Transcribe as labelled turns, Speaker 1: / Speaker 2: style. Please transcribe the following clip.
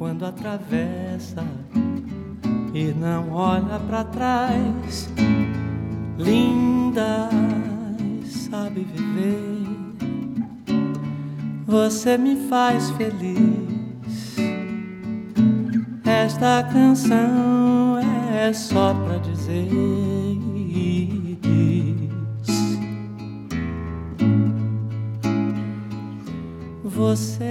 Speaker 1: quando atravessa e não olha pra trás. Linda, sabe viver, você me faz feliz. Esta canção é só pra dizer isso. Você